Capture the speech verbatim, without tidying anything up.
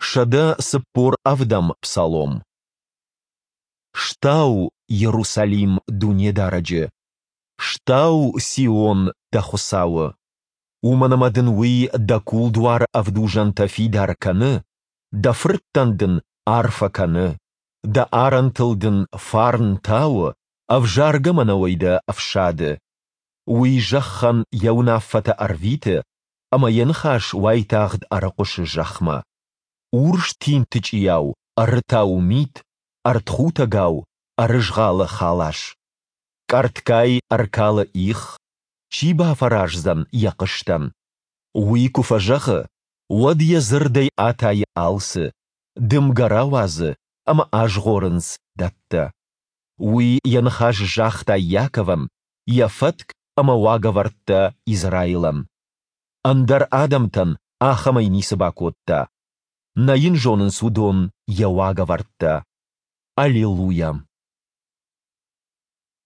Шада сыппор авдам псалом. Штау Иерусалим дуне дараджы, штау Сион дахусауы. Уманамадын уи да кулдуар авдужан тафидар каны, да фрыттандын арфа каны, да арантылдын фарн тауы, авжарга манауайда авшады. Уи жаххан яунаффата арвиты, ама янхаш вайтағд арақуш жахма. Урш тинтыч яу, арытау мит, артхутагау, арыжғалы халаш. Карткай аркалы их, чиба фаражзан яқыштан. Уи куфажағы, уад язырдай атай алсы, дымгара вазы, ама ажғорынс датты. Уи янхаш жахта Якован, яфатк ама вагавартта Израилан. Андар адамтан ахамай нисыбакотта. Найын жонын судон явагавартта. Аллилуйя.